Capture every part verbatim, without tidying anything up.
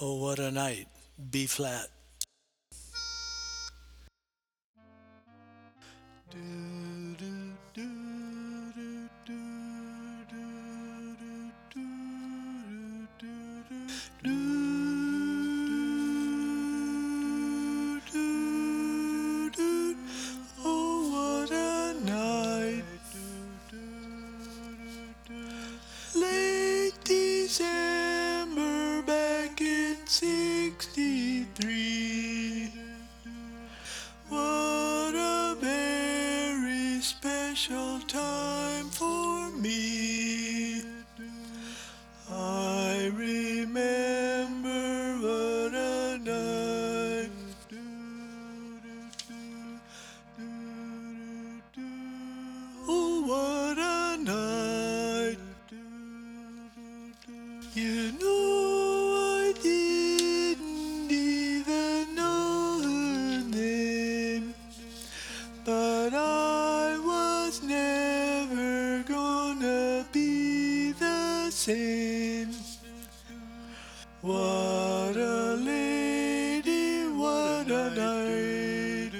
Oh, what a night. B flat. Oh, what a night. Late December back in sixty-three. What a very special time for me. I remember what a night. Oh, what a night. You know I didn't even know her name, but I was never gonna be the same. What a lady, what a night.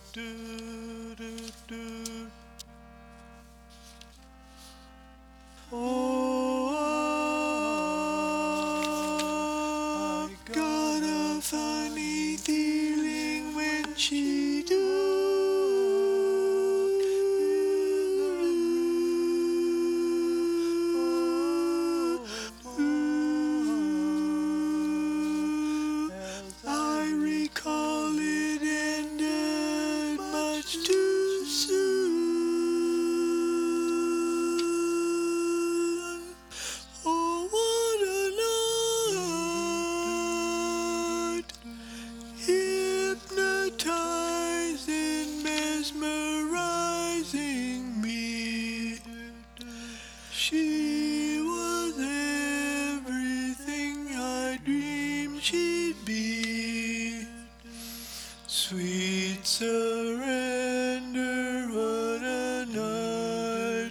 Oh, I got a funny feeling when she do. I recall it ended much too soon. Oh, what a night! Hypnotizing, mesmerizing me. She was everything I dreamed she'd be. Sweet surrender, what a night.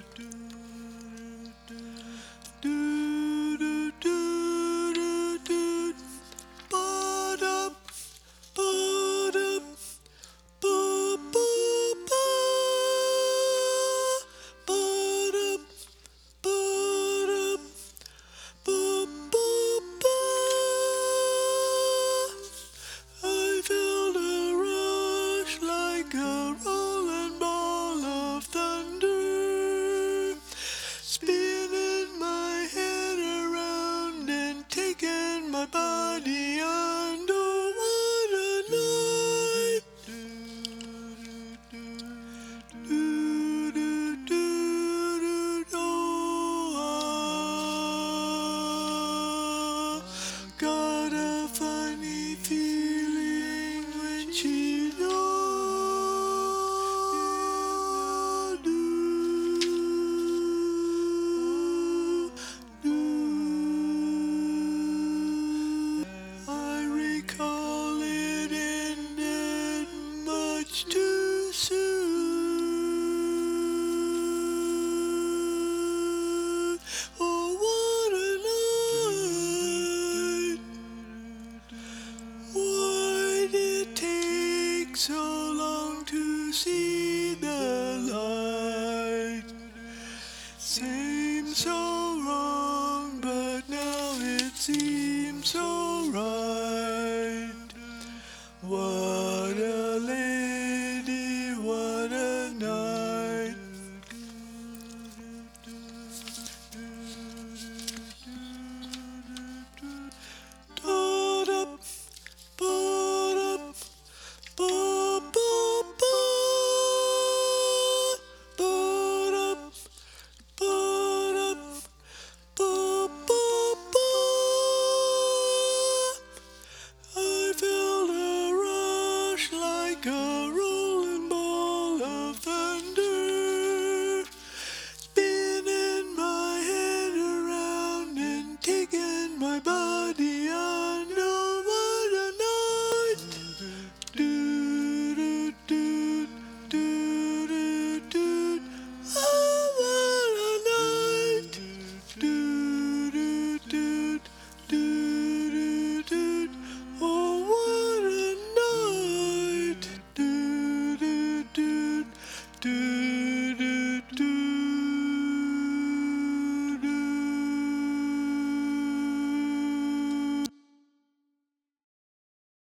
Do do do do do. Ba-dum, ba-dum, ba-ba-ba. Ba-dum, ba-dum, ba-ba-ba. I felt a rush like a rolling ball of thunder, spinning my head around and taking my body under. What a night! Do, do, do, do, do. Ah, got a funny feeling when she do. I recall it ended much too soon. Oh, what a night! Why did it take so long to see the light? Seems so wrong, but now it seems so right. What a lady, what a night. Da-da, ba-da, ba-ba-ba. Ba-da, ba-da, ba-ba-ba. I felt a rush like a